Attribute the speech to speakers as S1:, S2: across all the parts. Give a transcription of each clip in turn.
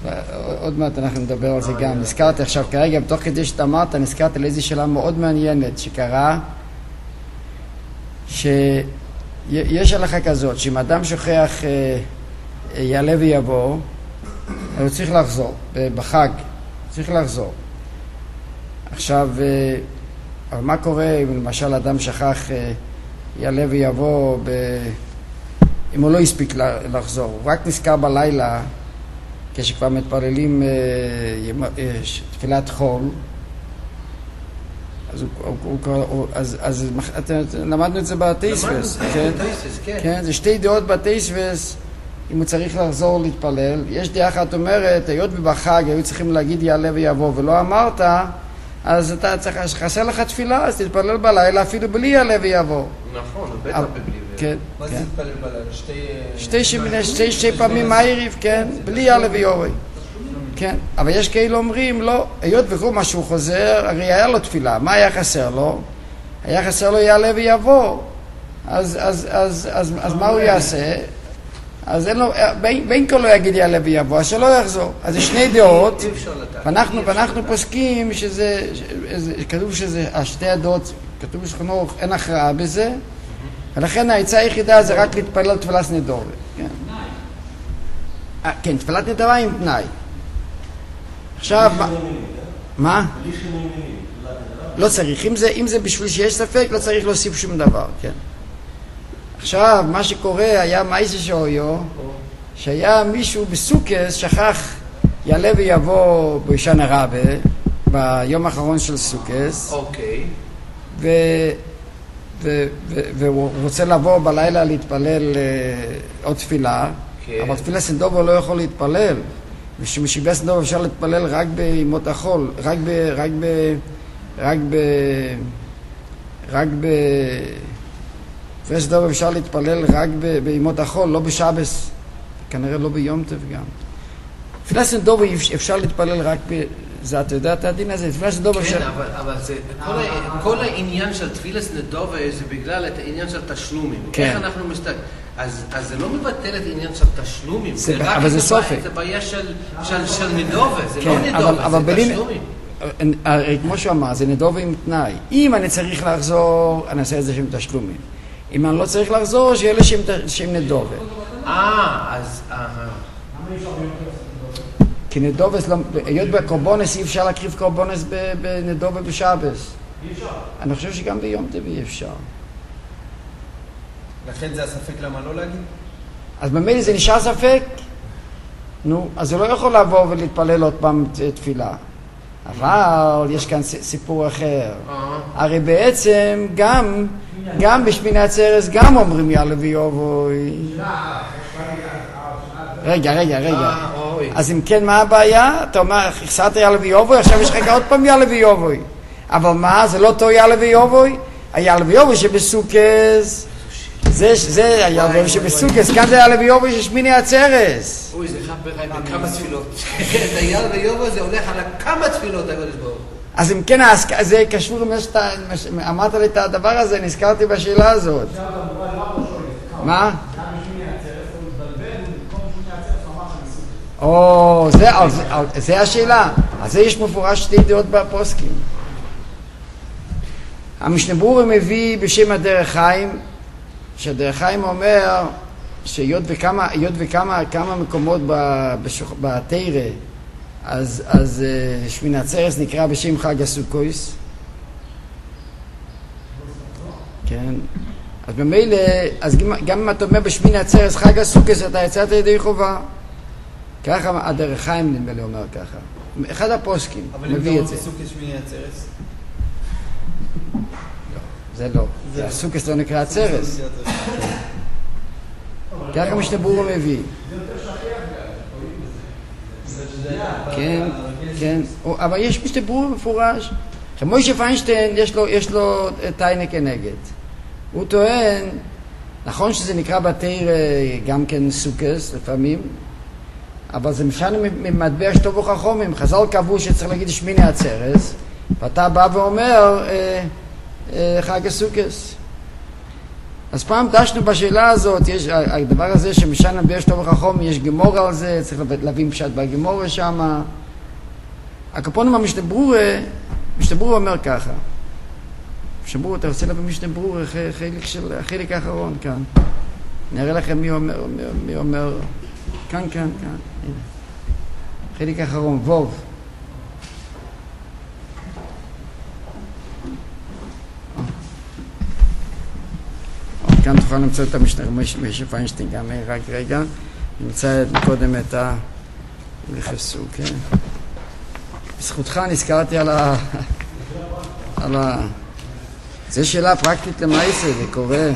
S1: עוד מעט אנחנו נדבר על זה גם. נזכרתי עכשיו כרגע, בתוך כדי שאתה אמרת, נזכרתי לאיזו שאלה מאוד מעניינת שקרה, שיש הלכה כזאת, שאם אדם שוכח יעלה ויבוא, הוא צריך לחזור, בחג, צריך לחזור. עכשיו, אבל מה קורה אם למשל אדם שכח יעלה ויבוא, אם הוא לא הספיק לחזור, הוא רק נזכר בלילה, כשכבר מתפללים תפילת חול, אז למדנו את זה בתייסבס, כן, זה שתי דעות בתייסבס, אם הוא צריך לחזור להתפלל. יש דעה אחת אומרת, היות ובחג היו צריכים להגיד יעלה ויבוא ולא אמרת, אז אתה צריך, חסר לך תפילה, אז תתפלל בלילה אפילו בלי יעלה ויבוא.
S2: נכון, בטח בבלי.
S1: כן.
S2: מה זה תתפלל בלילה?
S1: שתי פעמים מהיריב, כן, בלי יעלה ויבוא. כן, אבל יש כאלה אומרים, לא, היות וכל מה שהוא חוזר, הרי היה לו תפילה, מה היה חסר לו? היה חסר לו יעלה ויבוא, אז מה הוא יעשה? אז אין לו, בין כל לא יגיד יעלה ויבוא, אז שלא יחזור. אז יש שני דעות, ואנחנו פוסקים שזה, כתוב שזה, השתי הדעות, כתוב בשכנוך, אין הכרעה בזה, ולכן העצה היחידה זה רק להתפלל תפילת נדבה. כן, תפילת נדבה עם תנאי. עכשיו, מה? לא צריך, אם זה בשביל שיש ספק, לא צריך להוסיף שום דבר, כן. עכשיו, מה שקורה היה מייסה שאויו, שהיה מישהו בסוכס שכח יעלה ויבוא בישן הרבה, ביום האחרון של סוכס.
S2: אוקיי.
S1: והוא רוצה לבוא בלילה להתפלל עוד תפילה, אבל תפילה סנדובו לא יכול להתפלל. ושמשיבי סנדובו אפשר להתפלל רק בימות החול, תפילה סנדובו אפשר להתפלל רק בימות החול, לא בשבס, כנראה לא ביום טוב גם. תפילה סנדובו אפשר להתפלל רק זה, אתה יודע את הדין הזה? תפילה סנדובה
S2: כן, אבל זה, כל העניין של תפילה סנדובה זה בגלל את העניין של תשלומים.
S1: כן.
S2: איך אנחנו מסתכל? אז זה לא מבטל את העניין של תשלומים.
S1: אבל זה סופק.
S2: זה בעיה של נדובה, זה
S1: כן,
S2: לא נדובה, זה תשלומים.
S1: כמו שהוא אמר, זה נדובה עם תנאי. אם אני צריך לחזור, אני אעשה את זה שם תשלומים. אם אני לא צריך לחזור, שיהיה לי שם נדובה.
S2: אז...
S1: כי נדובס, היות בקורבונס אי אפשר להקריב קורבונס בנדובה בשבס.
S3: אי אפשר.
S1: אני חושב שגם ביום טבעי אי אפשר.
S3: לכן זה הספק למה לא להגיד?
S1: אז במילא זה נשאר ספק? נו, אז זה לא יכול לבוא ולהתפלל עוד פעם תפילה. אבל יש כאן סיפור אחר. הרי בעצם גם בשמיני עצרת גם אומרים יעלה ויבוא. רגע. אז אם כן, מה הבעיה? אתה אומר, חסרת יעלה ויבוא, עכשיו יש לך עוד פעם יעלה ויבוא. אבל מה? זה לא אותו יעלה ויבוא? היעלה ויבוא שבסוכס, זה היעלה ויבוא שבסוכס, כאן זה יעלה ויבוא ששמיני עצרת.
S2: אוי, זה בכמה תפילות. היעלה ויבוא זה הולך על כמה תפילות, הקדוש ברוך הוא.
S1: אז אם כן, זה קשור עם שאתה אמרת לי את הדבר הזה, נזכרתי בשאלה הזאת. מה? או, זה השאלה. אז זה יש מפורש שתי דעות בפוסקים. המשנה ברורה מביא בשם הדרך חיים, שהדרך חיים אומר שהיות וכמה מקומות בתורה, אז שמיני עצרת נקרא בשם חג הסוכות. כן. אז במילא, אז גם אם אתה אומר בשמיני עצרת חג הסוכות, אתה יצאת ידי חובה. ככה הדרך חיים נדמה לי אומר ככה. אחד הפוסקים מביא את זה.
S3: אבל אם לא בסוכות שמיני עצרת?
S1: זה לא. הסוכות לא נקרא עצרת. ככה משנה ברורה מביא. כן. אבל יש משנה ברורה מפורש. מוישה פיינשטיין יש לו טיינה כנגד. הוא טוען, נכון שזה נקרא בתורה גם כן סוכות לפעמים, אבל זה משנה ממטבע שטוב וחכמים. חז"ל קבעו שצריך להגיד שמיני עצרת, ואתה בא ואומר חג הסוכות. אז פעם דשנו בשאלה הזאת, יש הדבר הזה שמשנה ביש טוב וחכום, יש גמור על זה, צריך להבין פשט בגמור שם. הקפונים המשתברורה, משתברורה אומר ככה. משתברורה, אתה רוצה להבין משתברורה, החלק האחרון כאן. נראה לכם מי אומר, כאן. הנה. חלק האחרון, ווב. כאן תוכל למצוא את המשנה, משה פיינשטיין גם, רק רגע, נמצא קודם את היחסו, כן? בזכותך נזכרתי על זה שאלה פרקטית למעשה, זה קורה.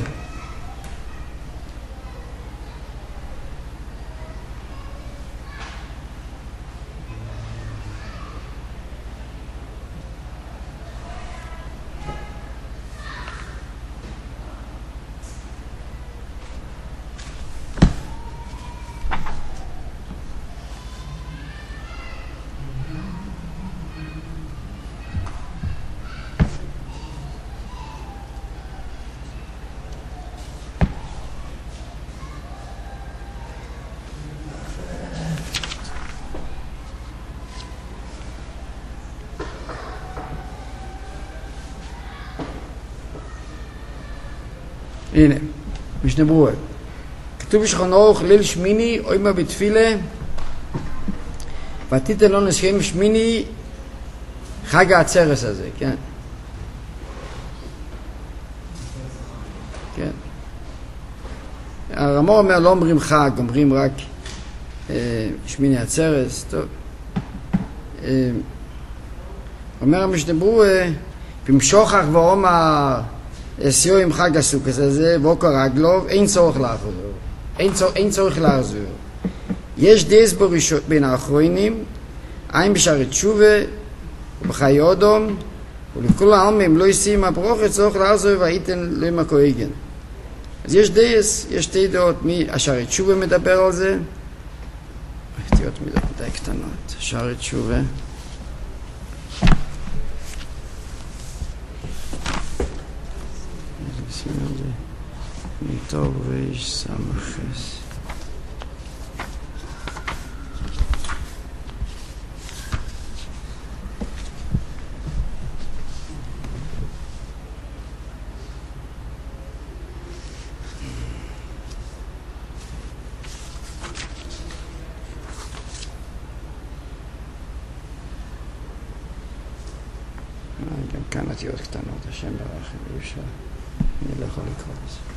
S1: הנה, משנה ברורה. כתוב בשולחן ערוך ליל שמיני, אוימה בתפילה, ותיתן לו נסכים שמיני, חג העצרת הזה, כן? כן. הרמור אומר, לא אומרים חג, אומרים רק שמיני עצרת, טוב. אומר המשנה ברורה, במשוכח ואומר, סיוע עם חג הסוכס הזה, ואוקר רגלוב, אין צורך להחזור. אין צורך להחזור. יש דייס בין האחרונים, אין בשערי תשובה, ובחיי אודום, ולכל העלמים לא ישים הברוכת צורך להחזור, והייתן למה כהגן. אז יש דייס, יש שתי דעות, מי השערי תשובה מדבר על זה? תהיות מדי קטנות, שערי תשובה. טוב ויש סמכס. גם כאן אותיות קטנות, השם ברחם, אי אפשר. אני לא יכול לקרוא את זה.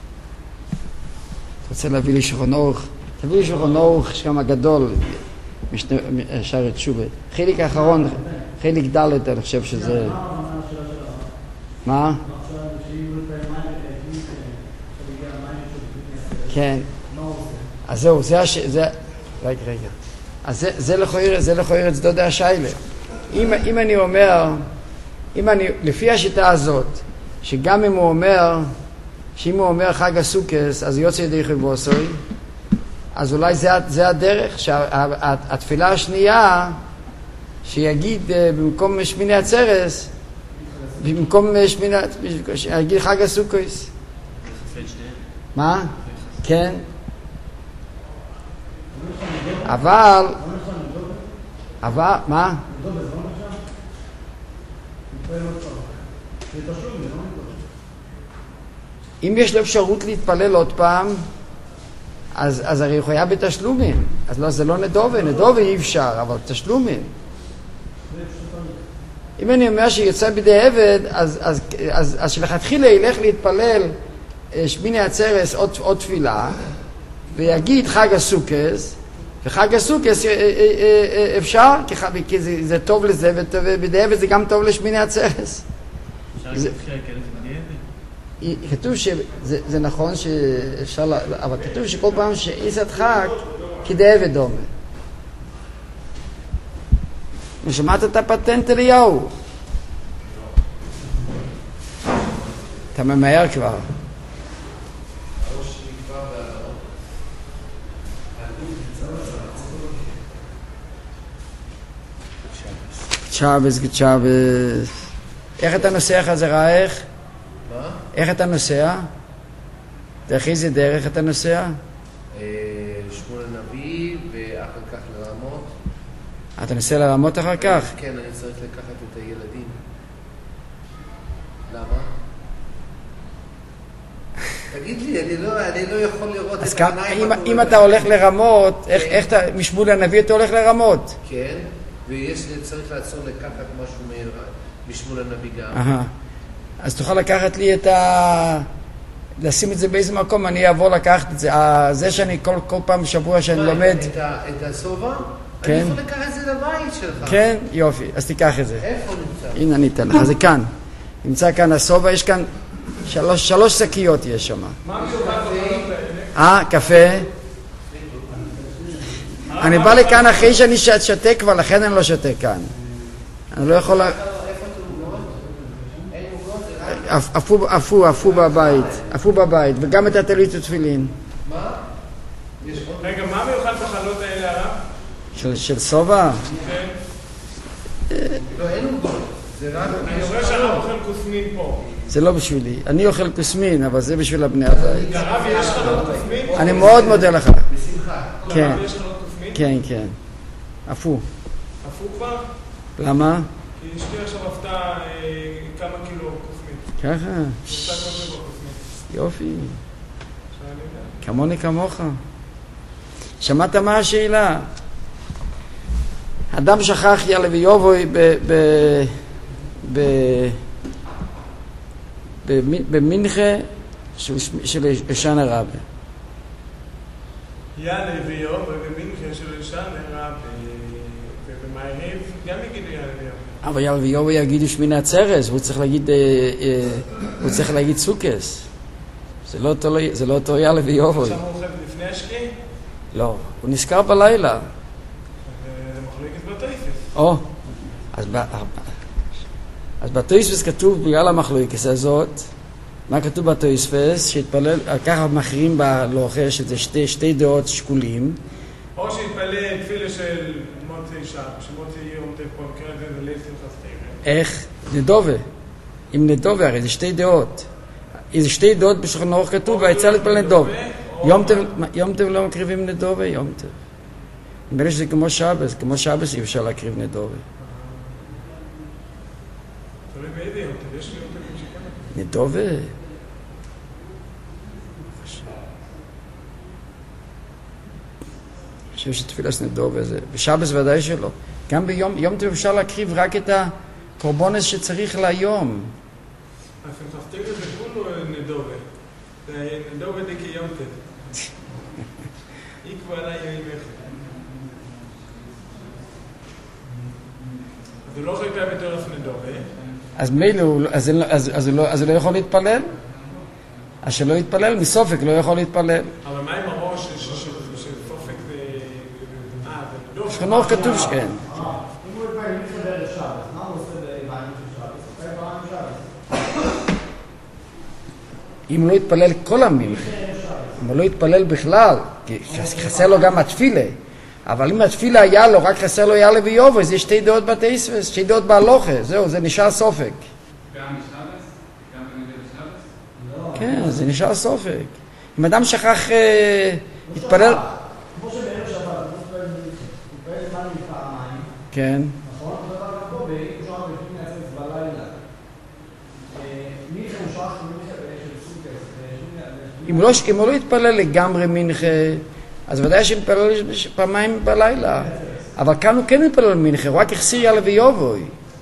S1: אתה רוצה להביא לי שולחן ערוך? תביא לי שולחן ערוך שם הגדול, שערי תשובה. חלק האחרון, חלק ד' אני חושב שזה... מה? כן. אז זהו, זה... רגע. אז זה לכויר את צדודי השיילה. אם אני אומר, לפי השיטה הזאת, שגם אם הוא אומר, שאם הוא אומר חג הסוכס, אז יוצא ידי חבוסוי, אז אולי זה הדרך, שהתפילה השנייה, שיגיד במקום שמיני עצרס, במקום שמיני, שיגיד חג הסוכס. מה? כן. אבל, מה? אם יש לו אפשרות להתפלל עוד פעם, אז הרי הוא חייב בתשלומים. אז לא, זה לא נדובה, נדובה אי אפשר, אבל תשלומים. אם אני אומר שיוצא בידי עבד, אז שלכתחילה ילך להתפלל שמיני עצרס עוד תפילה, ויגיד חג הסוכס, וחג הסוכס אפשר, כי זה טוב לזה, ובידי עבד זה גם טוב לשמיני עצרס. כתוב שזה נכון שאפשר, אבל כתוב שכל פעם שאיסת חג כדי עבד דומה. ושמעת את הפטנט אליהו? אתה ממהר כבר. צ'אבס. איך אתה נוסע את זה רעך?
S2: מה?
S1: איך אתה נוסע? דרך איזה דרך אתה נוסע?
S2: שמואל הנביא ואחר כך לרמות.
S1: אתה נוסע לרמות אחר כך?
S2: כן, אני צריך לקחת את הילדים. למה? תגיד לי, אני לא יכול לראות את העיניים.
S1: אם אתה הולך לרמות, איך אתה, משמואל הנביא אתה הולך לרמות?
S2: כן, צריך לעצור לקחת משהו משמואל הנביא גם.
S1: אז תוכל לקחת לי לשים את זה באיזה מקום, אני אעבור לקחת את זה. זה שאני כל פעם בשבוע שאני לומד...
S2: את הסובה?
S1: כן.
S2: אני יכול לקחת את זה לבית שלך.
S1: כן, יופי, אז תיקח את זה.
S2: איפה נמצא?
S1: הנה אני אתן לך, זה כאן. נמצא כאן הסובה, יש כאן 3 שקיות יש שם.
S4: מה מיוחד בחלות האלה?
S1: קפה. אני בא לכאן אחרי שאני שותה כבר, לכן אני לא שותה כאן. אני לא יכול... אפו בבית, וגם את הטלית ותפילין.
S2: מה?
S4: רגע, מה מיוחד בחלות האלה, הרב?
S1: של סובה?
S4: כן.
S2: לא, אין עוגות.
S4: אני רואה שהרב אוכל כוסמין פה.
S1: זה לא בשבילי. אני אוכל כוסמין, אבל זה בשביל הבני הבית.
S4: הרב, יש חלות כוסמין?
S1: אני מאוד מודה לך.
S2: בשמחה.
S1: כן.
S4: לרב יש חלות כוסמין?
S1: כן. אפו.
S4: אפו כבר?
S1: למה?
S4: כי אשתי עכשיו עפתה כמה קילו כוסמין.
S1: ככה.
S4: עפתה כל זה בכוסמין.
S1: יופי. כמוני כמוך. שמעת מה השאלה? אדם שכח יעלה ויובוי במנחה של ישן הרבה.
S4: יעלה ויובוי במנחה של ישן הרבה, ובמערב גם יגידו יעלה ויובוי.
S1: אבל יעלה ויובוי יגידו שמיני עצרס, והוא צריך להגיד סוכס. זה לא אותו יעלה ויובוי.
S4: עכשיו הוא אוכל לפני השקיע?
S1: לא, הוא נזכר בלילה.
S4: זה מחלוקת בתויספס.
S1: אז בתויספס כתוב בגלל המחלוקת הזאת, מה כתוב בתויספס? שהתפלל, ככה מכירים בלוחה שזה שתי דעות שקולים.
S4: או שהתפלל תפילה של מוצאי שבת, שמוצאי יום תפון קרב וליל שמחת תרא.
S1: איך? נדובה. עם נדובה, הרי זה שתי דעות. איזה שתי דעות בשולחן ערוך כתוב, והיצא להתפלל נדובה. יום טוב לא מקריבים נדובה, יום טוב. נראה שזה כמו שבס אי אפשר להקריב נדובה.
S4: תלוי באיזה יום טוב, יש לי יום טוב שכן.
S1: נדובה? אני חושב שתפילת נדובה זה, בשבס ודאי שלא. גם ביום טוב אפשר להקריב רק את הקורבנס שצריך להיום.
S4: שמחת תרא זה כולו נדובה. זה נדובה דקי יום טוב. איקבו עליי ימים אחד. אז הוא לא חיכה בתור אף נדובה.
S1: אז מילא, אז הוא לא יכול להתפלל? אז שלא יתפלל, מסופק לא יכול להתפלל.
S4: אבל מה עם הראש של סופק
S1: בשולחן ערוך כתוב שכן.
S3: אם הוא יתפלל מתחבר לשבת, מה הוא עושה בעניין של שבת? הוא יתפלל בעניין שבת.
S1: אם הוא לא יתפלל כל המנחה, אם הוא לא יתפלל בכלל, כי חסר לו גם התפילה, אבל אם התפילה היה לו, רק חסר לו יעלה ויובוי, זה שתי דעות בתייספס, שתי דעות בהלוכה, זהו, זה נשאר סופק.
S5: גם בשבס? גם בנגד בשבס?
S1: כן, זה נשאר סופק. אם אדם שכח התפלל...
S3: כמו שבערב שבת, הוא מתפלל זמן מפעמיים,
S1: כן.
S3: נכון? אותו דבר גם פה, באם שעה בפנים נעצמס בלילה. מיכה הוא שעה של מיכה של סוכס.
S1: אם הוא לא יתפלל לגמרי מנחה, אז ודאי שיתפלל פעמיים בלילה. אבל כאן הוא כן יתפלל מנחה, הוא רק החסיר יעלה ויובוי.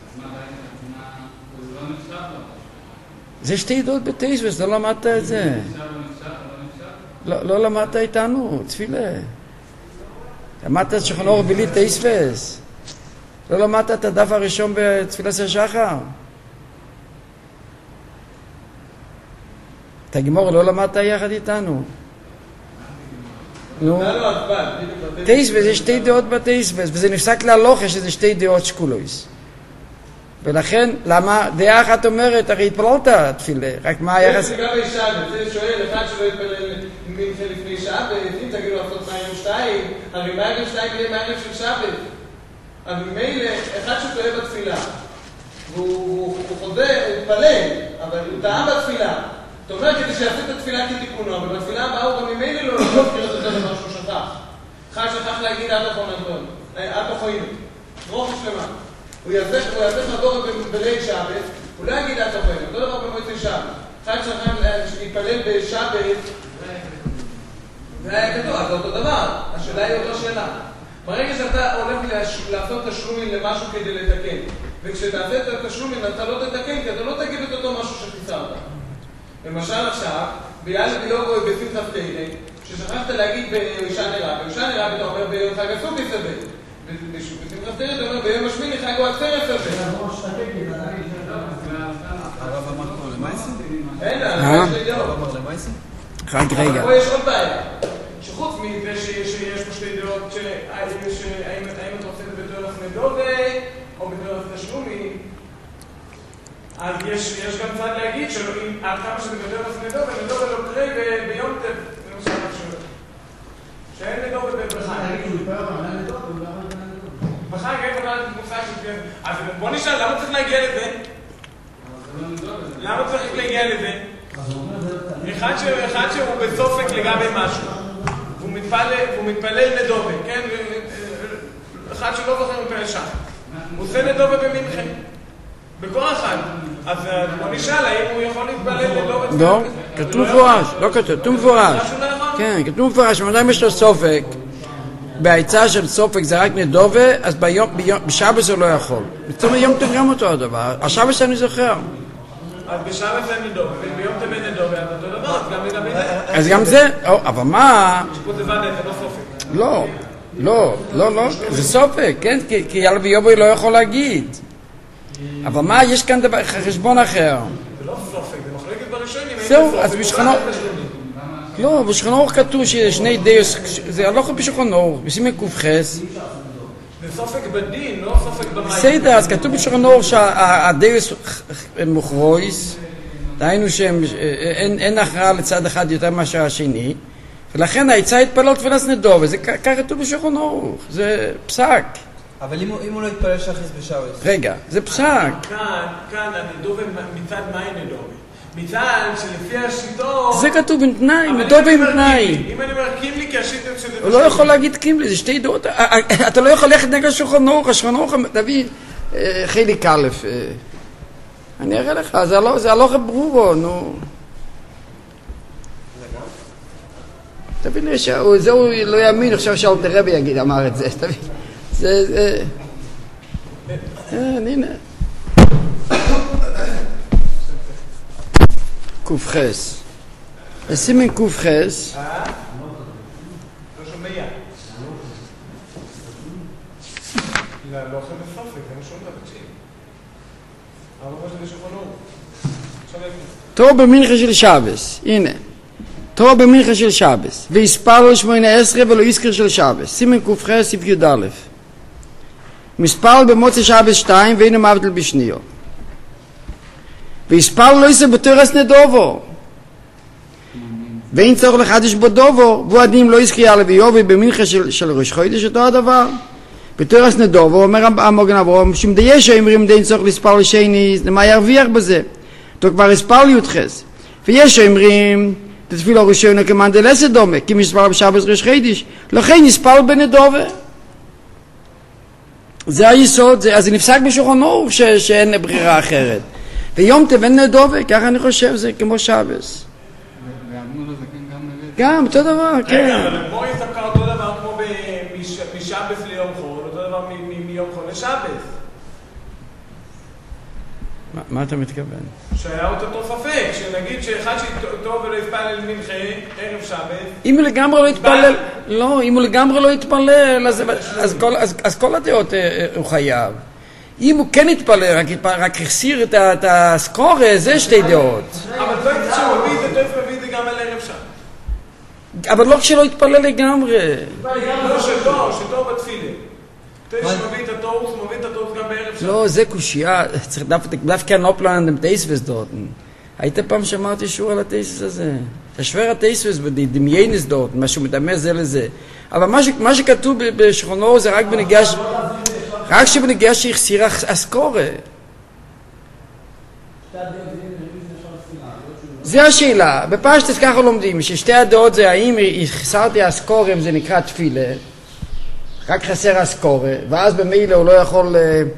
S1: זה שתי דעות בתייספס, לא למדת את זה. לא למדת איתנו, תפילה. למדת את שולחן ערוך בלי תייספס. לא למדת את הדף הראשון בתפילת השחר. את הגמור לא למדת יחד איתנו. נו. תייספס, זה שתי דעות בתייספס, וזה נפסק להלוכה שזה שתי דעות שקולויס. ולכן, למה? דעה אחת אומרת, הרי התפללת תפילה, רק מה היחס...
S6: זה גם בשבת, זה שואל, אחד שלא יתפלל מנחה לפני שבת, אם תגידו לעשות מהיום שתיים, הרי מהיום שתיים יהיה מהיום של שבת. אבל מילא, אחד שטועה בתפילה, והוא חוזר, הוא התפלל, אבל הוא טעה בתפילה, זאת אומרת, כדי שיעשה את התפילה כתיקונו, אבל בתפילה הבאה הוא גם ממילא לא יזכיר את אותו דבר שהוא שכח. אחד שכח להגיד עד אחרונתון, עד אחרונתון, רוח שלמה. הוא יעשה חדור בליל שבת, הוא לא יגיד עד אחרונתון, אותו דבר במועצת שבת. אחד שכח להתפלל בשבת, זה היה כתוב, אז זה אותו דבר, השאלה היא אותו שאלה. ברגע שאתה הולך לעשות תשלומים למשהו כדי לתקן, וכשתעשה את התשלומים אתה לא תתקן, כי אתה לא תגיד את אותו משהו שחיסרת. למשל עכשיו, ביאללה ביובו בשמחת תהילה, ששכחת להגיד באישה נראה, באישה נראה אתה אומר ביום חג הסוכות סבל. בשמחת תהילה אתה אומר ביום השמיני חג הוא עצרת סבל.
S5: הרב אמר פה למייסי?
S6: אין, הרב אמר
S5: למייסי?
S1: רק רגע.
S6: אבל פה יש עוד בעיה. שחוץ מזה שיש פה שתי דעות, האם אתה עושה את זה בדרך נדודה או בדרך תשלומים, אז יש גם צד להגיד שעד כמה שזה בדרך נדודה לא קרה ביום טב, למשל עכשיו, שאין נדודה בחג אין חדלת מושג של כן. אז בוא נשאל, למה צריך להגיע לזה? למה צריך להגיע לזה? אחד שהוא בסופק לגבי משהו, והוא מתפלל נדובה, כן? אחד שלא זוכר מפעל שחר. הוא עושה נדובה במנחה. בכל אחד. אז בוא נשאל, האם הוא יכול להתפלל נדובה?
S1: לא, כתוב מפורש. לא כתוב, כתוב מפורש. כן, כתוב מפורש. אם יש לו סופק, בהיצע של סופק זה רק נדובה, אז בשבת הוא לא יכול. בצום היום טוב גם אותו הדבר. השבת אני זוכר.
S6: אז בשבת זה נדובה, וביום טוב אין נדובה, אז אותו דבר, אז גם לגבי זה.
S1: אז גם זה, אבל מה?
S6: שפות זה ודאי, זה לא סופק.
S1: לא, זה סופק, כן? כי יאללה ויובוי לא יכול להגיד. אבל מה, יש כאן חשבון אחר.
S6: זה לא סופק, זה מחלקת בראשונים.
S1: זהו, אז בשכונות... לא, בשכונות כתוב ששני דיוס, זה לא יכול בשכונות, בסימן קופחס.
S6: זה סופק בדין, לא סופק במים.
S1: בסדר, אז כתוב בשכונות שהדיוס מוכרויס, דהיינו שאין הכרעה לצד אחד יותר מאשר השני, ולכן העצה התפלל תפילת נדובה, זה כך כתוב בשכונות, זה פסק.
S7: אבל אם הוא לא יתפלל שחריס בשבת?
S1: רגע, זה פסק.
S6: כאן הנדובה מצד מים נדובה. מצד שלפי השיטות...
S1: זה כתוב בתנאי, נדובה עם תנאי.
S6: אם אני אומר קימלי, כי השיטות שזה...
S1: הוא לא יכול להגיד קימלי, זה שתי דעות. אתה לא יכול ללכת נגד השולחן, תביא חלק א', אני אראה לך, זה הלוך ברורו, נו. תביא לי, זהו לא יאמין, עכשיו שאלת רבי יגיד, אמר את זה, תביא. זה... הנה. קופחס. סימן קופחס.
S6: לא שומע. לא אוכל בסופק, זה משום דבר, תקשיב. אבל מה שזה שוכנו?
S1: תור במנחה של שבס, הנה. תור במנחה של שבס. ויספר לו 18 ולא יזכר של שבס. סימן קופחס, סעיף י"א. מספר במוצא שבס 2 והנה מבטל בשניו. ויספר לו יסר בתרס נדובו. ואין צורך לחדש בו דובו, והוא עדים לא יזכיר לביובי במנחה של ראש חודש, אותו הדבר. בתרס נדובו, אומר המוגן אברהם, משום דיישו אמרים דין צורך לספר לשני, למה ירוויח בזה? תו כבר הספר לי יותחס. וישו אמרים, תתפילו ראשון כמאן דלסת דומה, כי מספר בשבס ראש חודש, לכן נספר בנדובה. זה היסוד, אז זה נפסק בשולחן אורוך שאין ברירה אחרת. ויום תבן נדובה, ככה אני חושב, זה כמו שבס.
S5: ואמנו לזה כן גם נביא.
S1: גם, אותו דבר, כן.
S6: רגע, אבל בואי יספקה אותו דבר כמו משבס ליום חול, אותו דבר מיום חול לשבס.
S1: מה אתה מתכוון?
S6: שהיה אותו ספק, שנגיד שאחד שטוב ולא יתפלל מנחה, ערב שבס.
S1: אם הוא לגמרי לא יתפלל, לא, אם הוא לגמרי לא יתפלל, אז כל הדעות הוא חייב. אם הוא כן יתפלל, רק החסיר את הסקורה, זה שתי דעות.
S6: אבל טוב שהוא מביא את זה גם על ערב שבס.
S1: אבל לא כשלא יתפלל לגמרי.
S6: לא שטוב בתפילה. טוב שמביא את התורס, מביא את התורס גם בערב שבס.
S1: לא, זה קושייה, צריך דווקא נופלנד עם טייסווס דורטן. היית פעם שמעתי שיעור על הטייסווס הזה. תשבר הטייסווס בדמיינס דורטן, מה שהוא מדמה זה לזה. אבל מה שכתוב בשכונו זה רק בנגיעה... רק שבנגיעה שהחסירה הסקורה. זה השאלה. בפשטוס ככה לומדים, ששתי הדעות זה האם חסרתי אסקורם זה נקרא תפילה, רק חסר אסקורה, ואז במילא הוא לא יכול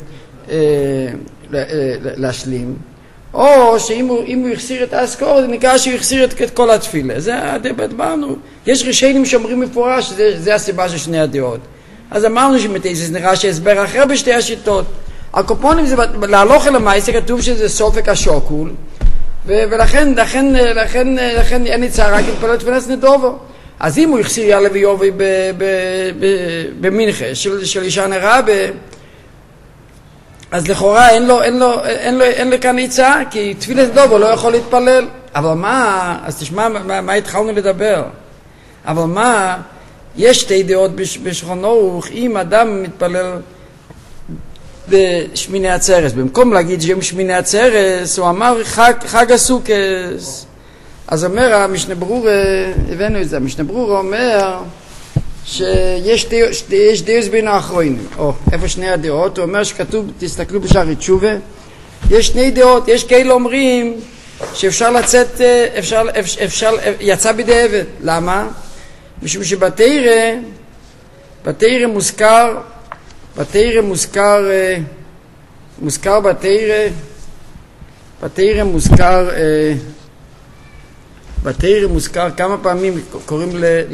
S1: להשלים, או שאם הוא יחסיר את האסקורה זה נקרא שהוא יחסיר את כל התפילה. זה אמרנו, יש ראשונים שאומרים מפורש שזה הסיבה של שני הדעות. אז אמרנו שמתייסס נראה שהסבר אחר בשתי השיטות. הקופונים זה להלוך אל המייסה כתוב שזה סופק השוקול, ולכן אין לי צער רק להתפלל תפילת נדובו. אז אם הוא יחסיר יעלה ויובי במנחה של אישה נרבה, אז לכאורה אין לו כאן עיצה, כי תפילת נדובו לא יכול להתפלל. אבל מה, אז תשמע מה התחלנו לדבר. אבל מה, יש שתי דעות בשולחן ערוך, אם אדם מתפלל בשמיני עצרת, במקום להגיד שיום שמיני עצרת, הוא אמר חג הסוכס. אז אומר המשנה ברורה, הבאנו את זה, המשנה ברורה אומר שיש דעות בין האחרונים, או איפה שני הדעות, הוא אומר שכתוב, תסתכלו בשערי תשובה, יש שני דעות, יש כאלה אומרים שאפשר לצאת, יצא בדיעבד. למה? משום שבתורה מוזכר כמה פעמים קוראים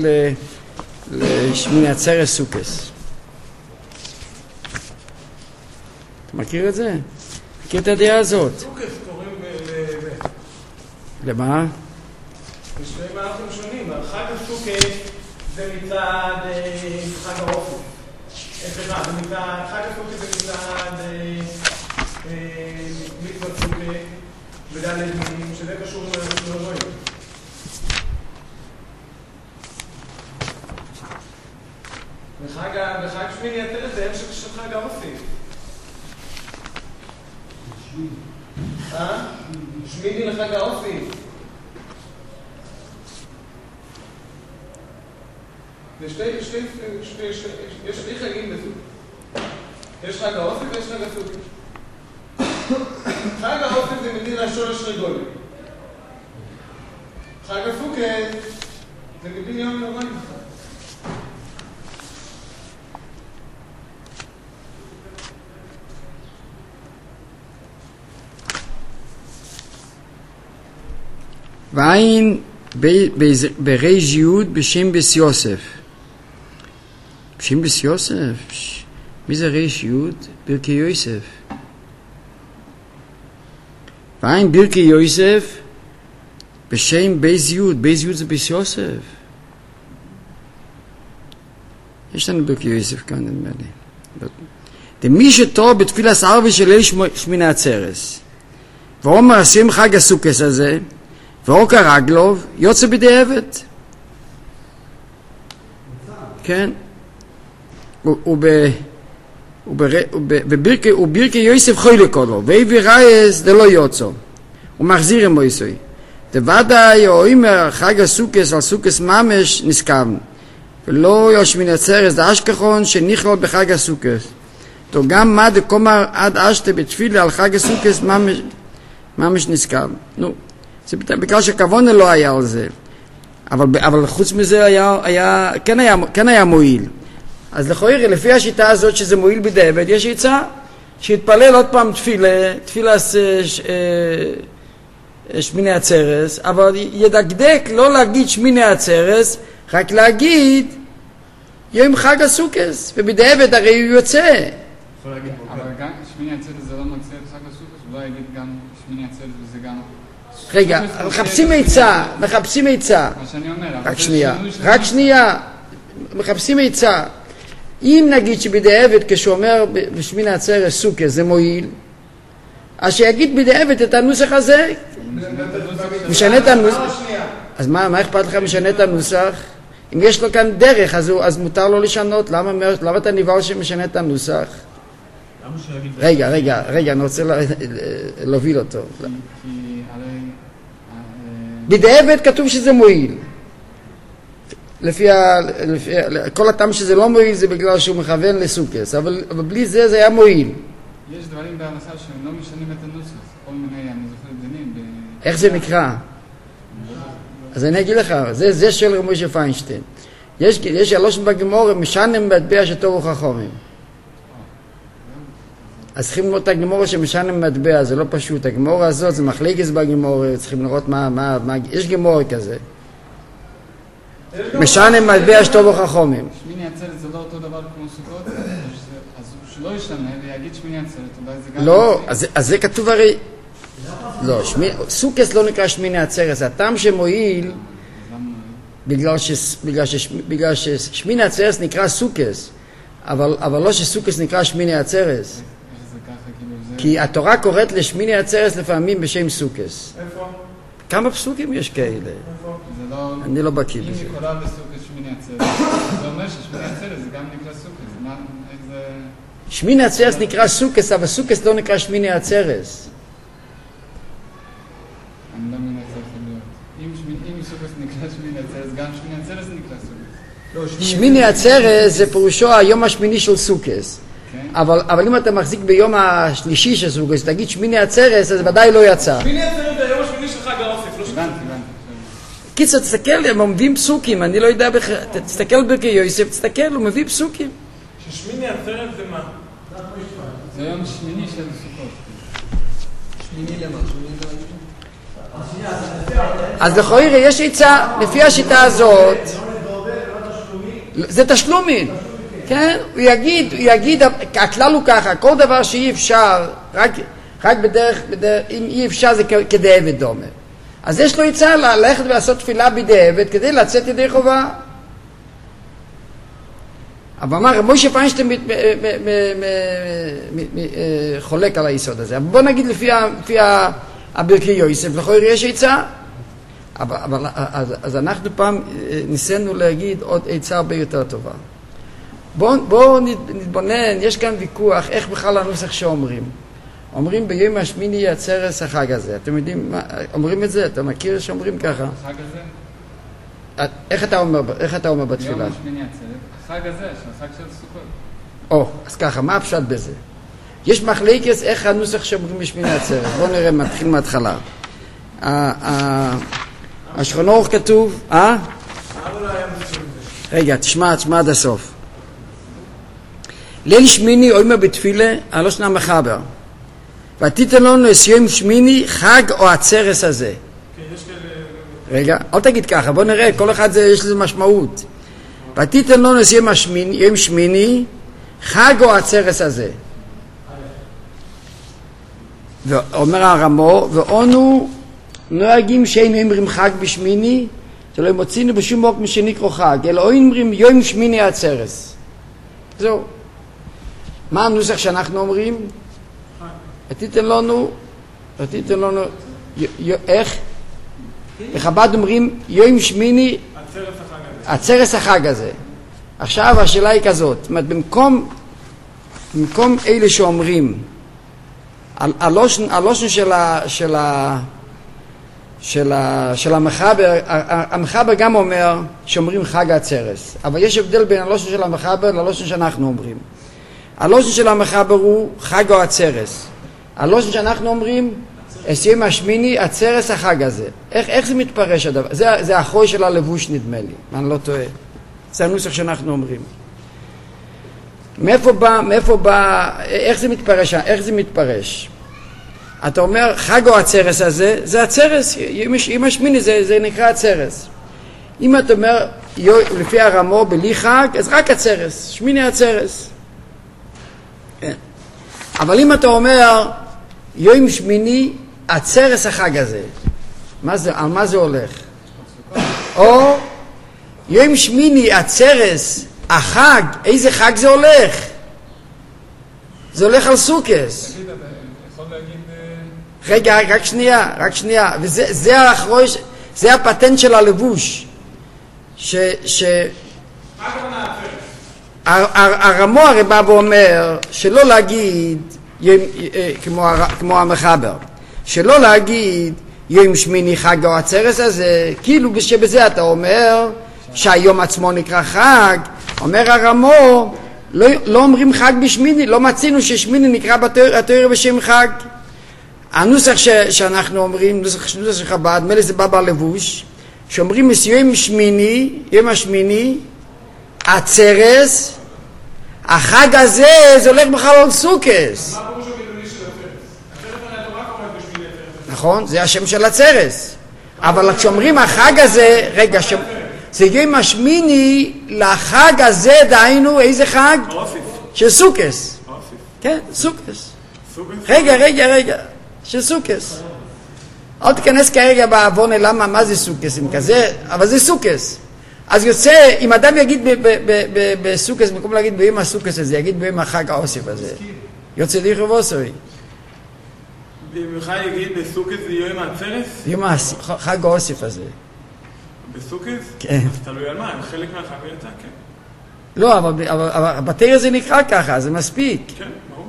S1: לשמיני עצרת סוכס. אתה מכיר את זה? מכיר את הדעה הזאת?
S4: סוכס קוראים
S1: למה?
S4: בשני מהלכים שונים. חג הסוכס זה מצד חג האופן. חג הסוכס זה מצד מצוות סוכס ודלת מינים, שזה קשור לאלוהים. בחג שמיני עצרת זה המשך של חג האופן. שמיני לחג האופן. יש שני חגים בזוג. יש חג האופן ויש חג הסוכות. חג האופן זה מדין השורש רגולים. חג הסוכות זה מדין יום נוראים.
S1: ועין בריש יוד בשם בס יוסף. בשם בס יוסף? מי זה ריש יוד? ברכי יוסף. ועין ברכי יוסף בשם בס יוד. בס יוד זה בס יוסף. יש לנו ברכי יוסף כאן, נדמה לי. דמי שתור בתפילת ערבי של ליל שמיני עצרת. ואומר עושים חג הסוכס הזה, ואור רגלוב יוצא בדיעבד. כן. וברכי יוסף חולק לו, והביא רייס דלא יוצא. הוא מחזיר עם מויסוי. דוודאי או אומר חג הסוכס על סוכס ממש נזכרנו. ולא יושמין עצרת דאשכחון שנכלול בחג הסוכס. תו גם מה דקומר עד אשתה בתפילה על חג הסוכס ממש נזכרנו. נו. זה בגלל שכוונה לא היה על זה, אבל חוץ מזה כן היה מועיל. אז לכאורה לפי השיטה הזאת שזה מועיל בדיעבד, יש עצה שיתפלל עוד פעם תפילה שמיני עצרת, אבל ידקדק לא להגיד שמיני עצרת, רק להגיד יום חג הסוכס, ובדיעבד הרי הוא יוצא.
S5: אבל גם שמיני עצרת זה לא מוצא את חג הסוכס, הוא לא יגיד גם שמיני עצרת וזה גם...
S1: רגע, מחפשים עצה.
S5: מה שאני אומר,
S1: רק שנייה, מחפשים עצה. אם נגיד שבדיעבד כשאומר בשמיני עצרת סוכס זה מועיל, אז שיגיד בדיעבד את הנוסח הזה, משנה את הנוסח. אז מה אכפת לך משנה את הנוסח? אם יש לו כאן דרך, אז מותר לו לשנות. למה אתה נבהל שמשנה את הנוסח? רגע, אני רוצה להוביל אותו. בדיעבד כתוב שזה מועיל. לפי כל הטעם שזה לא מועיל זה בגלל שהוא מכוון לסוכס, אבל בלי זה היה מועיל.
S5: יש דברים בהלכה שהם לא משנים את הנוסח, כל מיני, אני זוכר דנים.
S1: איך זה נקרא? אז אני אגיד לך, זה של רב משה פיינשטיין. יש הלושן בגמור, משנם מטבע שטוב וחכמים. אז צריכים לראות את הגמורה שמשנם מטבע, זה לא פשוט. הגמורה הזאת, זה מחלקת בגמורה, צריכים לראות מה יש גמורה כזה. משנם מטבע שטוב וחכמים.
S5: שמיני עצרת זה לא אותו דבר כמו סוכות? אז שלא ישנה ויגיד שמיני עצרת, אולי זה גם...
S1: לא, אז זה כתוב הרי... לא, סוכס לא נקרא שמיני עצרת, הטעם שמועיל... בגלל ששמיני עצרת נקרא סוכס, אבל לא שסוכס נקרא שמיני עצרת. כי התורה קוראת לשמיני עצרת לפעמים בשם סוכס.
S4: איפה?
S1: כמה פסוקים יש כאלה? אני לא בקיא בזה.
S5: אם היא קוראה בסוכס שמיני עצרת, זה אומר ששמיני עצרת זה גם נקרא סוכס.
S1: שמיני עצרת נקרא סוכס, אבל סוכס לא נקרא שמיני עצרת.
S5: אני לא מבין איך זה יכול להיות. אם סוכס נקרא שמיני עצרת, גם שמיני עצרת זה נקרא סוכס.
S1: שמיני עצרת זה פירושו היום השמיני של סוכס. אבל אם אתה מחזיק ביום השלישי של סוכס, תגיד שמיני עצרת, אז ודאי לא יצא.
S6: שמיני עצרת זה היום השמיני של חג האוסף, לא שמיני.
S1: קיצר, תסתכל, הם מביא פסוקים, אני לא יודע בכלל, תסתכל ברכי יוסף, תסתכל, הוא מביא פסוקים.
S4: ששמיני עצרת זה מה?
S5: זה יום שמיני של סוכות.
S7: שמיני למה?
S1: אז לכאורה יש עצה, לפי השיטה הזאת, זה תשלומים, כן? הוא יגיד, הכלל הוא ככה, כל דבר שאי אפשר, רק בדרך, אם אי אפשר זה כדאבד דומה. אז יש לו עצה ללכת ולעשות תפילה בדאבד כדי לצאת ידי חובה. אבל אמר, רב משה פיינשטיין חולק על היסוד הזה. אבל בוא נגיד לפי הברכי יוסף, לכאורה יש עצה. אז אנחנו פעם ניסינו להגיד עוד עצה הרבה יותר טובה. בואו נתבונן, יש כאן ויכוח, איך בכלל הנוסח שאומרים. אומרים ביום השמיני עצרת החג הזה. אתם יודעים, אומרים את זה? אתה מכיר שאומרים ככה?
S5: החג הזה?
S1: איך אתה אומר בתפילה?
S5: יום השמיני עצרת. החג הזה, החג של סוכות.
S1: אז ככה, מה הפשט בזה? יש מחלקת איך הנוסח שאומרים בשמיני עצרת. בואו נראה, מתחיל מההתחלה. השולחן ערוך כתוב, רגע, תשמע עד הסוף. ליל שמיני אומר בתפילה, הלושן המחבר. ותיתן לנו יום שמיני חג או עצרת הזה. רגע, אל תגיד ככה, בוא נראה, כל אחד יש לזה משמעות. ותיתן לנו יום שמיני חג או עצרת הזה. ואומר הרמו, ואונו נוהגים שאין אומרים חג בשמיני, שלא מוצינו בשום מוק משנקרא חג, אלא אומרים יום שמיני עצרת. זהו. מה הנוסח שאנחנו אומרים? ותיתן לנו, איך? בחב"ד אומרים יום שמיני עצרת החג הזה. עכשיו השאלה היא כזאת, זאת אומרת, במקום אלה שאומרים הלושן של המחבר, המחבר גם אומר שאומרים חג העצרת, אבל יש הבדל בין הלושן של המחבר ללושן שאנחנו אומרים. הלושן של המחבר הוא חג או עצרת. הלושן שאנחנו אומרים יום השמיני עצרת החג הזה. איך זה מתפרש הדבר? זה האחרוי של הלבוש נדמה לי, אני לא טועה. זה הנוסח שאנחנו אומרים. מאיפה בא, איך זה מתפרש? אתה אומר חג או עצרת הזה, זה עצרת, יום השמיני זה נקרא עצרת. אם אתה אומר לפי הרמו בלי חג, אז רק עצרת, שמיני עצרת. אבל אם אתה אומר יום שמיני עצרת החג הזה, על מה זה הולך? או יום שמיני עצרת החג, איזה חג זה הולך? זה הולך על סוכס. רגע, רק שנייה, זה הפטנט של הלבוש. הרמו הרי בא ואומר שלא להגיד כמו המחבר, שלא להגיד יום שמיני חג או עצרת הזה, כאילו שבזה אתה אומר שהיום עצמו נקרא חג. אומר הרמו, לא אומרים חג בשמיני, לא מצינו ששמיני נקרא בתורה בשם חג. הנוסח שאנחנו אומרים, נוסח של חב"ד, מילא זה בא בלבוש, שאומרים יום שמיני, יום השמיני, עצרס, החג הזה זה הולך בכלל על סוכס.
S4: מה פירוש המילולי של עצרס? עצרס הרי התורה קוראת בשמיני עצרס.
S1: נכון, זה השם של עצרס. אבל כשאומרים החג הזה, רגע, זה יום השמיני לחג הזה, דהיינו, איזה חג?
S4: אוסיף.
S1: של סוכס.
S4: אוסיף.
S1: כן, סוכס.
S4: סוכס?
S1: רגע, של סוכס. אל תיכנס כרגע בעוון למה, מה זה סוכס, עם כזה, אבל זה סוכס. אז יוצא, אם אדם יגיד בסוכס, במקום להגיד ביום הסוכס הזה, יגיד ביום החג האוסיף הזה. יוצא דיחו ואוסרי.
S4: במיוחד יגיד בסוכס זה יום העצרס?
S1: יום החג האוסיף הזה.
S4: בסוכס?
S1: כן.
S4: אז תלוי על מה, הם חלק מהחג יצא, כן.
S1: לא, אבל בתרא זה נקרא ככה, זה מספיק.
S4: כן, ברור.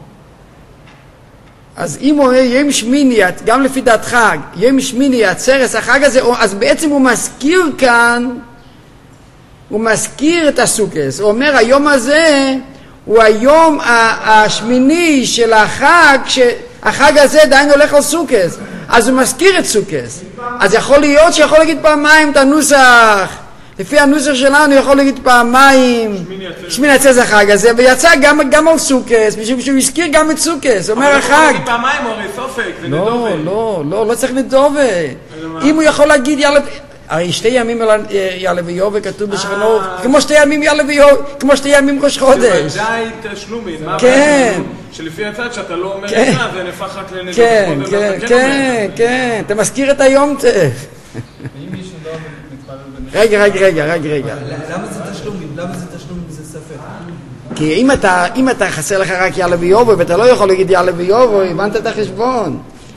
S1: אז אם הוא אומר יום שמיני, גם לפי דעתך, יום שמיני, עצרס, החג הזה, אז בעצם הוא מזכיר כאן, הוא מזכיר את הסוכס. הוא אומר, היום הזה הוא היום השמיני של החג, שהחג הזה עדיין הולך על סוכס. אז הוא מזכיר את סוכס. אז יכול להיות שיכול להגיד פעמיים את הנוסח. לפי הנוסח שלנו יכול להגיד פעמיים שמיני עצרס החג הזה, ויצא גם על סוכס, משום שהוא הזכיר גם את סוכס. הוא אומר החג.
S4: אבל הוא יכול להגיד פעמיים, הרי סופק, זה נדובה.
S1: לא צריך נדובה. אם הוא יכול להגיד יאללה, הרי 2 ימים יאללה ויובה כתוב בשכנו, כמו 2 ימים יאללה ויובה, כמו 2 ימים ראש חודש.
S4: זה תשלומין,
S1: כן.
S4: שלפי הצד שאתה לא אומר את זה נפח רק לנדוב.
S1: כן, אתה מזכיר את היום טף.
S5: ואם מישהו לא מתפלל בנפש?
S1: רגע.
S7: למה זה תשלומים? למה זה תשלומים וזה ספק?
S1: כי אם אתה חסר לך רק יאללה ויובה, ואתה לא יכול להגיד יאללה ויובה, הבנת את החשבון.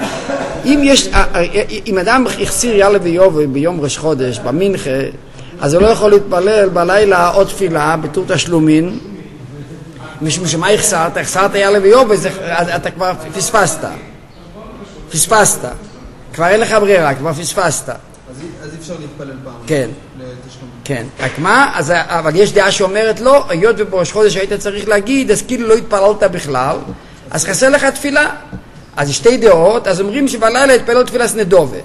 S1: אם אדם החסיר יאללה ויובה ביום ראש חודש, במנחה, אז הוא לא יכול להתפלל בלילה עוד תפילה בתור תשלומין, משום שמה החסרת? החסרת יאללה ויובה, אתה כבר פספסת. כבר אין לך ברירה, כבר פספסת.
S7: אז אי אפשר להתפלל פעם.
S1: כן.
S7: לתשלומים.
S1: כן. רק מה? אבל יש דעה שאומרת לא, היות ובראש חודש היית צריך להגיד, אז כאילו לא התפללת בכלל, אז חסר לך תפילה. אז 2 דעות, אז אומרים שבלילה יתפלל תפילה נדובה.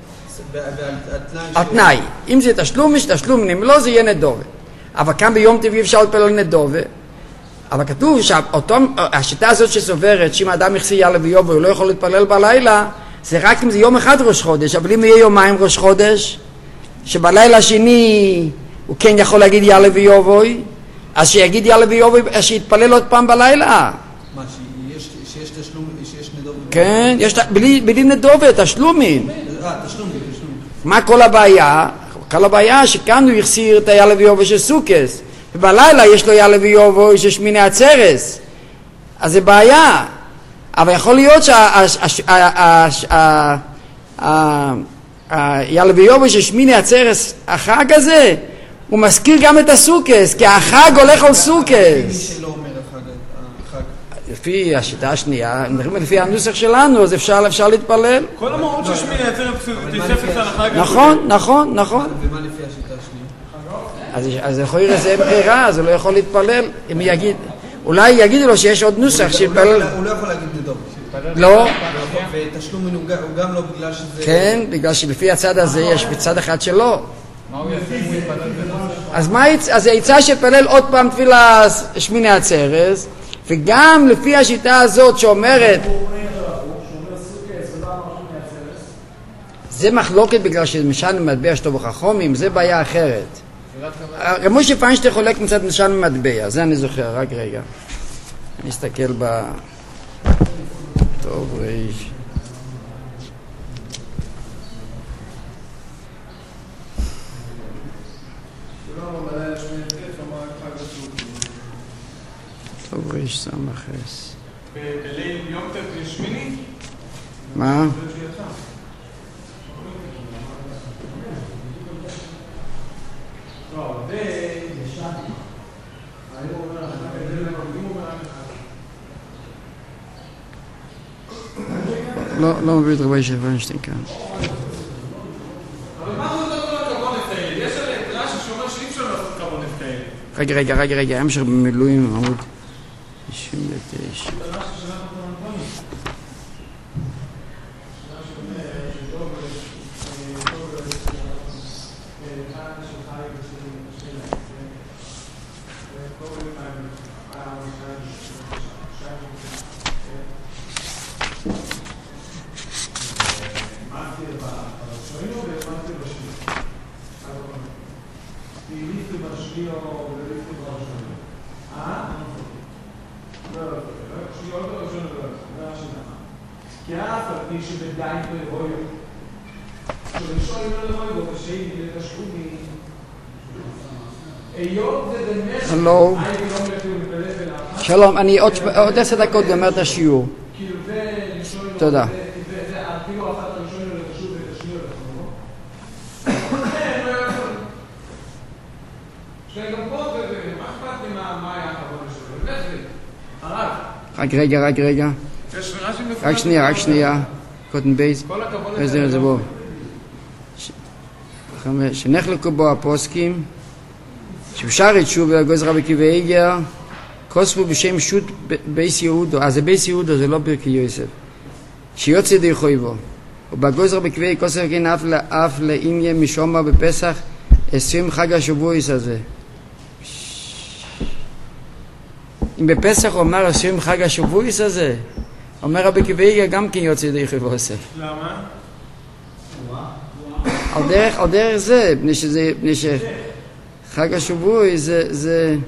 S1: התנאי. אם זה תשלום, אם לא זה יהיה נדובה. אבל כאן ביום טבעי אפשר להתפלל נדובה. אבל כתוב שהשיטה הזאת שסוברת שאם האדם יחסיר יאללה ויובה הוא לא יכול להתפלל בלילה, זה רק אם זה יום אחד ראש חודש. אבל אם יהיה יומיים ראש חודש, שבלילה השני הוא כן יכול להגיד יאללה ויובה, אז שיגיד יאללה ויובה, שיתפלל עוד פעם בלילה.
S7: מה, שיש תשלום, שיש נדובה?
S1: כן, יש בלי נדובה, תשלומים.
S7: תשלומים.
S1: מה כל הבעיה? כל הבעיה שכאן הוא יחסיר את היאללה ויובה של סוכס, ובלילה יש לו יאללה ויובה של שמיני עצרס. אז זה בעיה. אבל יכול להיות שהיאללה ויובה של שמיני עצרס, החג הזה, הוא מזכיר גם את הסוכס, כי החג הולך על סוכס.
S7: מי שלא אומר החג.
S1: לפי השיטה השנייה, לפי הנוסח שלנו, אז אפשר להתפלל.
S4: כל המהות של שמיני עצרת תספק על החג.
S1: נכון.
S7: ומה לפי השיטה השנייה?
S1: אז יכול להיות שזה ברירה, אז הוא לא יכול להתפלל. אם יגיד, אולי יגידו לו שיש עוד נוסח שיתפלל.
S7: הוא לא יכול להגיד נדוב.
S1: לא.
S7: ותשלום הוא גם לא בגלל שזה...
S1: כן, בגלל שלפי הצד הזה יש בצד אחד שלו.
S5: מה הוא יעשה אם הוא יתפלל בנפש?
S1: אז יצא שיתפלל עוד פעם תפילה שמיני עצרס, וגם לפי השיטה הזאת שאומרת, זה מחלוקת בגלל שמשנה מטבע שטוב בחכמים, זה בעיה אחרת. משה פיינשטיין חולק מצד משנה מטבע, זה אני זוכר, רק רגע. אני אסתכל טוב ריש. טוב ריש סמכס.
S4: בליל יום טוב שמיני?
S1: מה? לא מביא את רבי ישב פיינשטיין כאן.
S4: אבל מה הוא מדבר על קרבנות כאלה? יש עליהם רש"י שאומר שאי אפשר לעשות קרבנות כאלה.
S1: רגע, המשך במילואים עמוד 99.
S4: כי אף על פי שבדיין ברוי שרשוי לא לרוי בו ושאי לתשובי היות ודמך
S1: הלו שלום, אני עוד 10 דקות גמר את השיעור. תודה.
S4: אפילו אחת הראשון לתשוב ותשניר לכם שגם פה מה אכפת לי מה היה הכבוד שלו? הרב
S1: רגע רק שנייה קוטן בייס איזה זה בו שנחלקו בו הפוסקים שבשאר תשוב והגוז רבי עקיבא איגר כוספו בשם שו"ת בייס יהודו, אז זה בייס יהודו, זה לא ברכי יוסף שיוצא די חויבו ובגוז רבי עקיבא כוסף כן אף לעניין משומר בפסח 20 חג השבועיס הזה. אם בפסח אומר 20 חג השבועיס הזה, אומר רבי עקיבא איגר גם כן יוצא די חויבו יוסף.
S4: למה?
S1: על דרך זה, בני שחג השבועי זה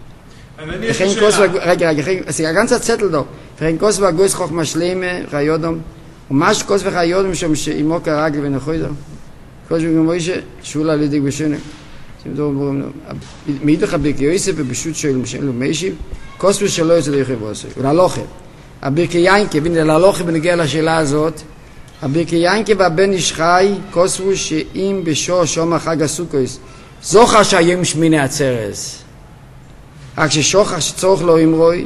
S1: רגע, ganz Zettel da. Fein kos va gois khokh mashleme rayodom. Und mach kos va rayodom shom shimo karagel ben khoyda. Kos vi moise shula lidig beshene. Sim do mit khabik yosef beshut shel meshiv. Kos vi shelo yosef khivos. Ula loche. Abik yanke bin la loche bnegel la shela azot. Abik yanke va ben ishchai kos vi sheim besho shom chag asukos. Zocha shayim shmine atzeres. רק ששוכח שצורך לו עם רוי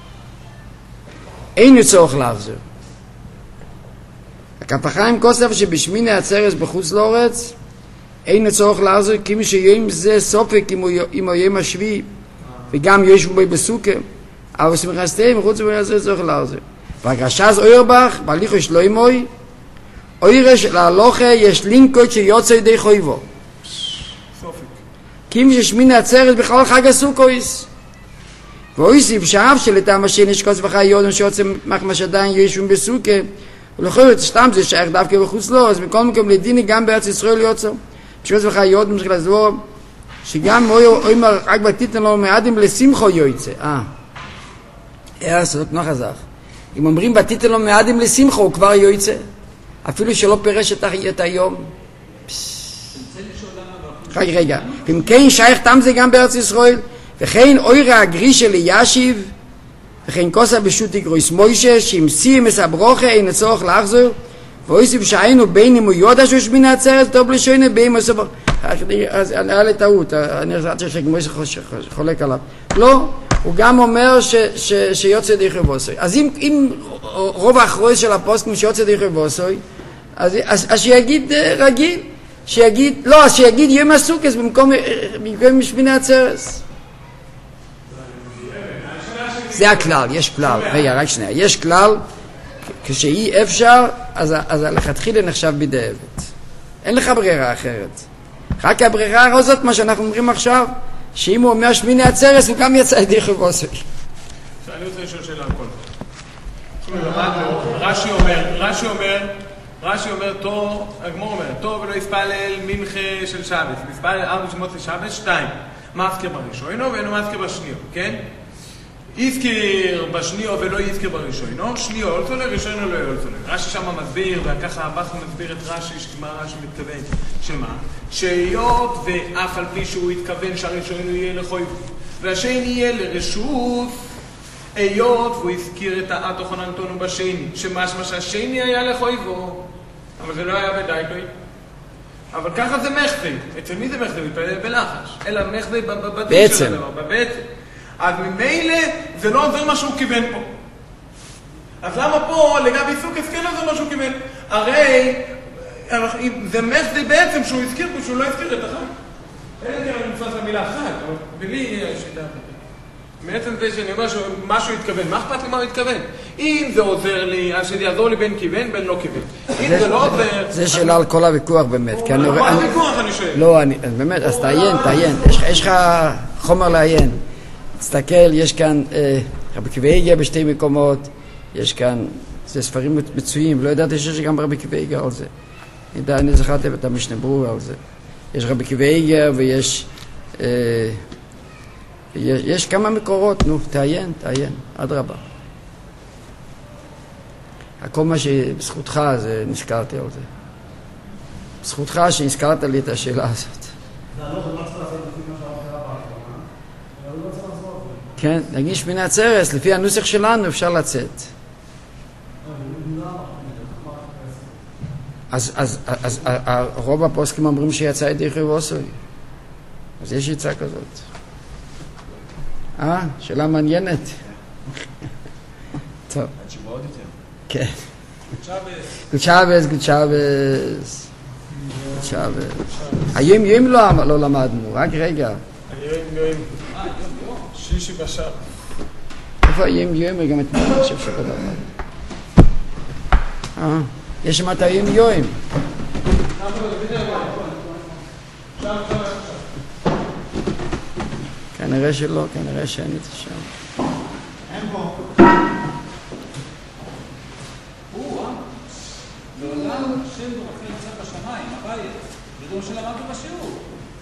S1: אין צורך להחזר הכפחיים כוסף שבשמיני עצרס בחוץ לאורץ אין צורך להחזר כי מי שיום זה סופק אם הוא יום השביעי וגם יש בו בסוכה אבל שמחסתים חוץ בזה צורך להחזר והגרשז אוירבך בהליכו שלו עם רוי אוירש להלוכה יש לינקות שיוצא ידי חויבו כי מי ששמיני עצרס בכלל חג הסוכויס ואויסיב שאף שלטעם השני שקוס וחיודם שיוצא מחמש עדיין ישום בסוכה ולכל זאת סתם זה שייך דווקא בחוץ לו אז מכל מקום לדיני גם בארץ ישראל יוצא שקוס וחיודם צריך לזבור שגם אוימר רק בתיתן לו מעדים לשמחו יוצא זאת לא חזך אם אומרים בתיתן לו מעדים לשמחו הוא כבר יוצא אפילו שלא פירש את היום רגע אם כן שייך תם זה גם בארץ ישראל וכן אוירה הגרישה לישיב וכן כוסה בשוטי גרויס מוישה שהמסיא מסברוכה אין הצורך להחזור ואויסיב שהיינו בין אם הוא יודע שהוא שמיני עצרת טוב לשוינה בין אם הוא סבר אז היה לי טעות אני חושבת שגמוישה חולק עליו לא, הוא גם אומר שיוצא די חבוסוי אז אם רוב האחרוי של הפוסקים שיוצא די חבוסוי אז שיגיד רגיל שיגיד, לא, אז שיגיד יום הסוכס במקום משמיני עצרת זה הכלל, יש כלל, רגע, רק שנייה, יש כלל, כשאי אפשר, אז לכתחילה נחשב בדאבת. אין לך ברירה אחרת. רק הברירה הזאת, מה שאנחנו אומרים עכשיו, שאם הוא אומר שמיני עצרס, הוא גם יצא ידי חבוסי.
S4: אני רוצה לשאול שאלה על כל רש"י אומר, הגמור אומר, טוב ולא יספלל מנחה של שבת, יספלל 4 שמות לשבת, 2, מזכיר בראשונו ואינו מזכיר בשניו, כן? יזכיר בשניו ולא יזכיר בראשונו, שניו יולצו לו, ראשונו לא יולצו לו. רש"י שם מסביר, וככה הבחור מסביר את רש"י, מה רש"י מתכוון, שמה? שהיות ואף על פי שהוא התכוון שהראשונו יהיה לחויב, והשני יהיה לרשות, היות והוא הזכיר את האתוכננתונו בשני, שמשמע שהשני היה לחויבו, אבל זה לא היה בדייקוי. אבל ככה זה מחזי. אצל מי זה מחזי? מתפלל בלחש. אלא מחזי בדין של הדבר, בעצם. אז ממילא זה לא עוזר מה שהוא כיוון פה. אז למה פה לגבי סוכס כן עוזר מה שהוא כיוון? הרי זה מחזי בעצם שהוא הזכיר פה, שהוא לא הזכיר את החג. אין לי נתפס למילה חג, אבל בלי שיטה. מעצם זה שאני אומר שמשהו התכוון, מה אכפת לי מה הוא התכוון? אם זה עוזר לי, אז שזה יעזור לי בין כיוון, בין לא כיוון. אם זה לא עוזר...
S1: זה שאלה על כל הוויכוח באמת.
S4: מה הוויכוח אני שואל?
S1: לא, באמת, אז תעיין. יש לך חומר לעיין. תסתכל, יש כאן רבי עקיבא איגר בשתי מקומות, יש כאן, זה ספרים מצויים, לא ידעתי שיש גם רבי עקיבא איגר על זה. אני זכרתי את המשנה ברורה על זה. יש רבי עקיבא איגר ויש... יש כמה מקורות, נו, תעיין, אדרבה. הכל מה שבזכותך, זה נזכרתי על זה. בזכותך שהזכרת לי את השאלה הזאת.
S3: זה לא צריך לעשות לפי מה שהאחרה באחרונה, אבל הוא לא צריך לעשות.
S1: כן, נגיש מן הצרס, לפי הנוסח שלנו אפשר לצאת. אז רוב הפוסקים אומרים שיצא ידי חיוב עושוי. אז יש יצאה כזאת. שאלה מעניינת. טוב. כן. גוד שבס. היום לא למדנו, רק רגע.
S4: היום. שישי בשבת.
S1: איפה היום וגם את מה אני חושב שלא למד. יש שם את היום. כנראה שלא, כנראה שאין את זה שם.
S3: אין פה.
S8: לעולם השם ברכה נמצא בשמיים, הבית, זה לא שלמדנו בשיעור.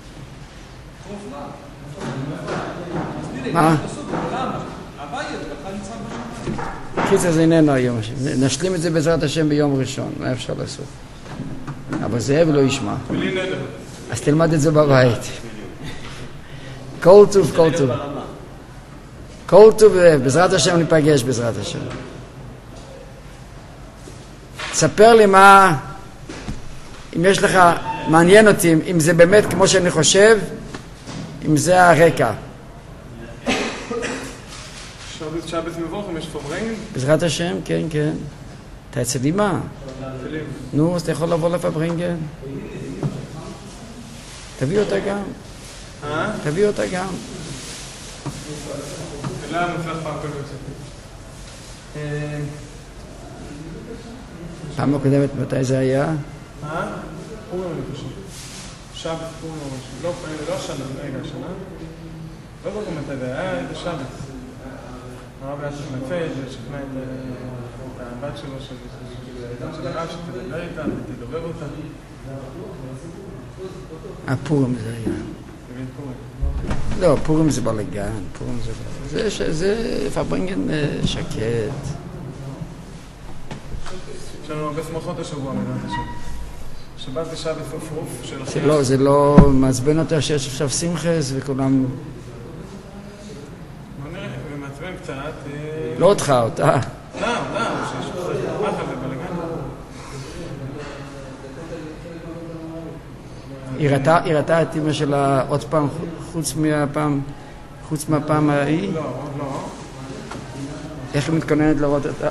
S1: מה?
S8: לעולם, הבית ברכה נמצא בשמיים.
S1: קיצר זה איננו היום. נשלים את זה בעזרת השם ביום ראשון, מה אפשר לעשות? אבל זאב לא ישמע. אז תלמד את זה בבית. כל טוב, בעזרת השם ניפגש בעזרת השם. תספר לי מה, אם יש לך, מעניין אותי, אם זה באמת כמו שאני חושב, אם זה הרקע.
S4: שבת מבורכם, יש פברנגן?
S1: בעזרת השם, כן. אתה אצל אמא? נו, אז אתה יכול לבוא לפברנגן? תביא אותה גם.
S4: למה מפלח פעם כל יוצא?
S1: פעם הקודמת, מתי זה היה?
S4: פורים אני חושב. שבת, פורים או משהו. לא שנה, רגע, שנה? לא זוכר מתי זה היה, זה שבת. הרב היה צריך לפייד ושכנע את הבת שלו של הרב שתדבר איתה ותדובב אותה.
S1: פורים זה היה. לא, פורים זה בלגן, זה פברנגן שקט.
S4: יש לנו הרבה שמחות השבוע, מדינת השם. שבת ושבת פרוף של אחרי.
S1: זה לא מעצבן אותה שיש עכשיו שמחס וכולם...
S4: בוא נראה, ומעצבן קצת...
S1: לא אותך, אותה.
S4: לא, שיש פחד ובלגן.
S1: היא ראתה את אמא שלה עוד פעם, חוץ מהפעם ההיא?
S4: לא.
S1: איך היא מתכוננת לראות אותה?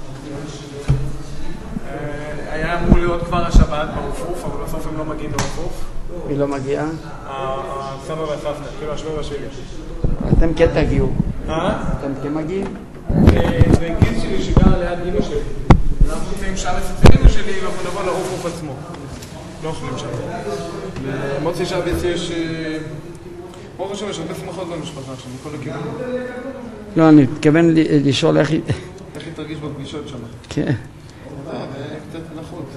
S4: היה אמור להיות כבר השבת ברפוף, אבל בסוף הם לא מגיעים ברפוף.
S1: היא לא מגיעה?
S4: הסבא והסבתא, כאילו השבוע והשבע.
S1: אתם כן תגיעו.
S4: אתם
S1: כן מגיעים?
S4: זה גיל שלי שגר ליד אמא שלי. אנחנו נמצאים שעה אצל אמא שלי ואנחנו נבוא לרפוף עצמו. לא אוכלים שם. במוצאי שבת יש... ברוך השם, יש הרבה שמחות במשפחה שם, מכל הכיוונים.
S1: לא, אני מתכוון לשאול איך היא...
S4: איך היא תרגיש בפגישות שם?
S1: כן.
S4: קצת נחות.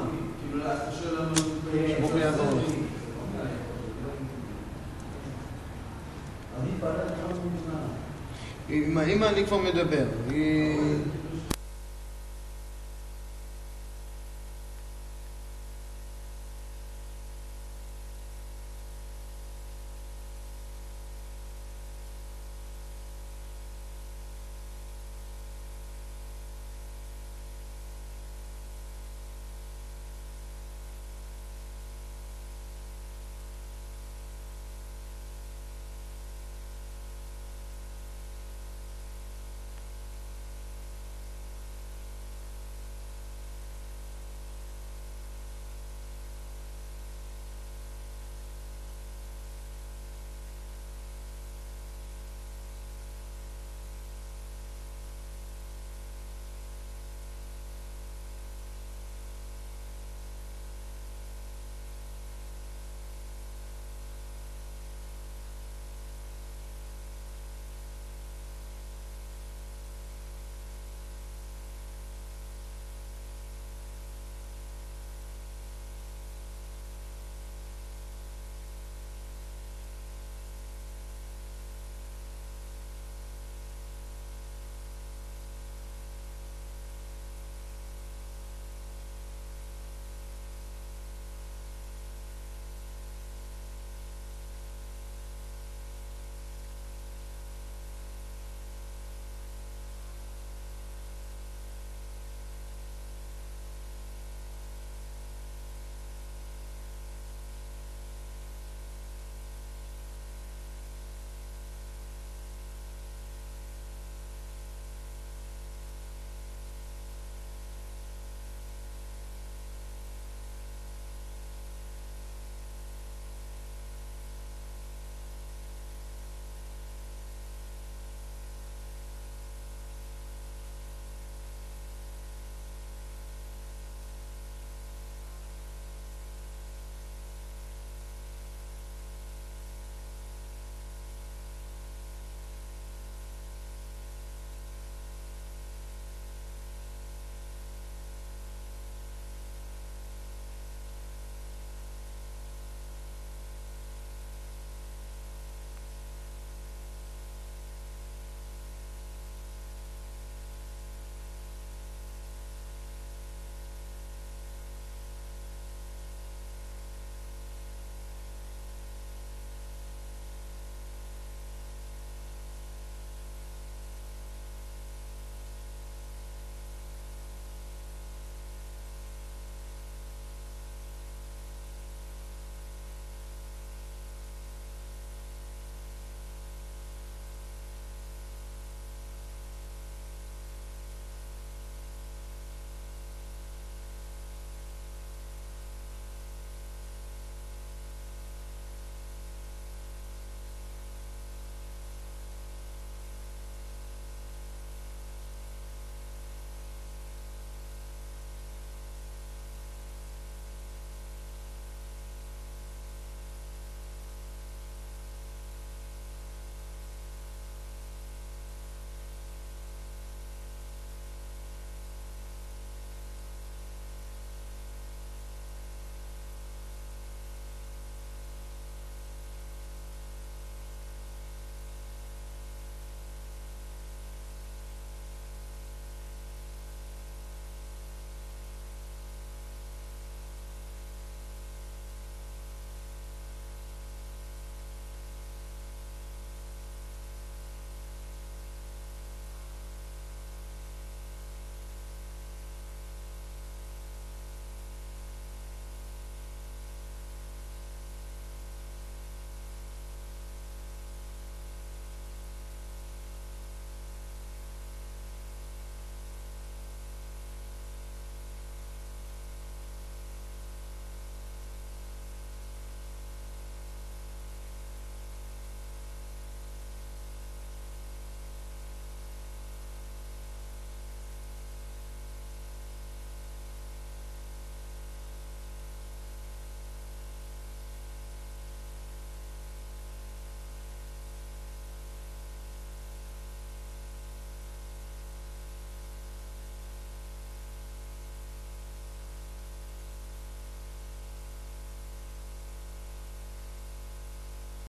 S4: שבוך יעזור לך. עם האמא אני כבר מדבר. היא...